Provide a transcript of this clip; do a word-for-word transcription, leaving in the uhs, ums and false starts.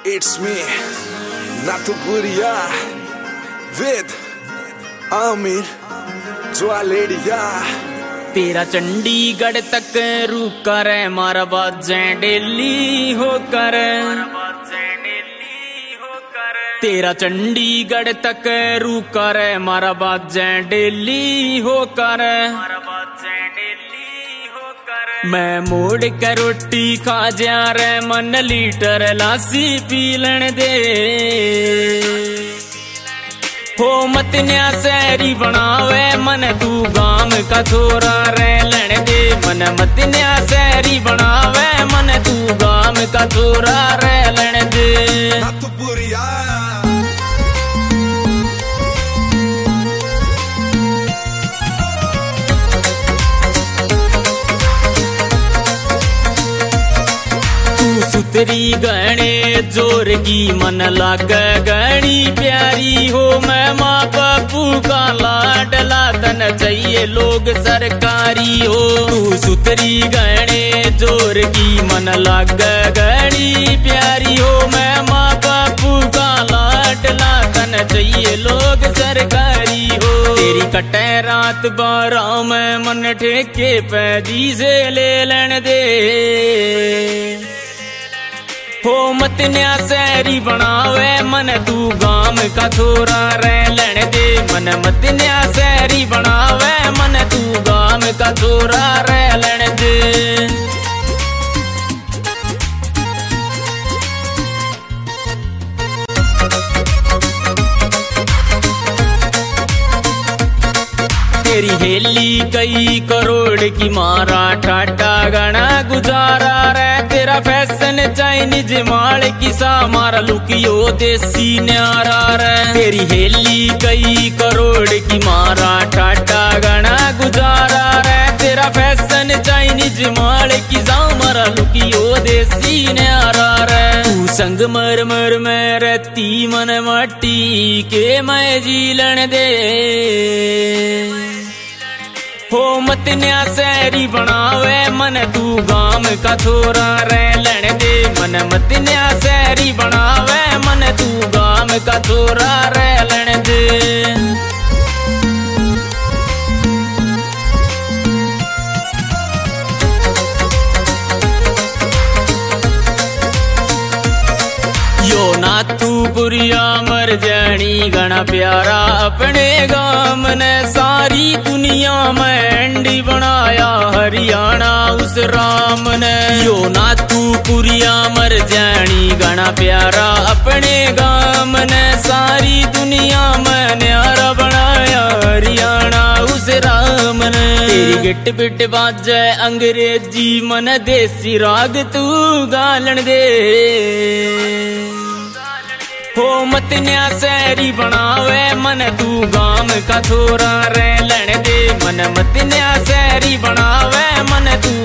It's me, Nathupuria, with Amir Jwaleria। तेरा चंडीगढ़ तक रुका रे मारा बाजें दिल्ली होकर, तेरा चंडीगढ़ तक रुका रे मारा बाजें दिल्ली होकर। मैं मोड़ के रोटी खा जा रे मन लीटर लासी पी लेन दे। हो मत न्या सैरी बनावे मन तू गाम का छोरा रे लेन दे। मन मत न्या सैरी बनावे मन तू गाम का छोरा रे लेन दे। सुतरी गहने जोर की मन लाग गहनी प्यारी हो। मैं माँ बापू का लाडला तन चाहिए लोग सरकारी हो। तू सुतरी गहने जोर की मन लाग गहनी प्यारी हो। मैं माँ बापू का लाडला तन चाहिए लोग सरकारी हो। तेरी कटे रात बारह में मन ठेके पैदी से ले लेन दे। हो मत न्या सैरी बनावे मन तू गाम का छोरा रे लेन दे। मन मत न्या सैरी बनावे मन तू गाम का छोरा रे लेन दे। तेरी हेली कई करोड़ की मारा ठाटा गणा गुजारा रे। तेरा फैशन चाइनीज माल किसा मारा लुकियो देसी न्यारा रे। तेरी हेली कई करोड़ की मारा ठाटा गणा गुजारा रे। तेरा फैशन चाइनीज माल किसा मारा लुकियो देसी न्यारा रे। तू संग मर मर में रहती मन माटी के मैं जीलन दे। हो मत न्या सैरी बनावे मन तू गाम का छोरा रे लेन दे। मन मत न्या सैरी बनावे मन तू गाम का छोरा रे लेन दे। यो नाथुपुरिया मर जानी घना प्यारा अपने गाम ने। सारी दुनिया में एंडी बनाया हरियाणा उस राम ने। यो नाथुपुरिया मर जानी घना प्यारा अपने गाम ने। सारी दुनिया में न्यारा बनाया हरियाणा उस राम ने। तेरी गिट पिट बाजे अंग्रेजी मन देसी राग तू गालन दे। हो मत न्या सैरी बनावे मन तू गाम का छोरा रे लेन दे। मन मत न्या सैरी बनावे मन तू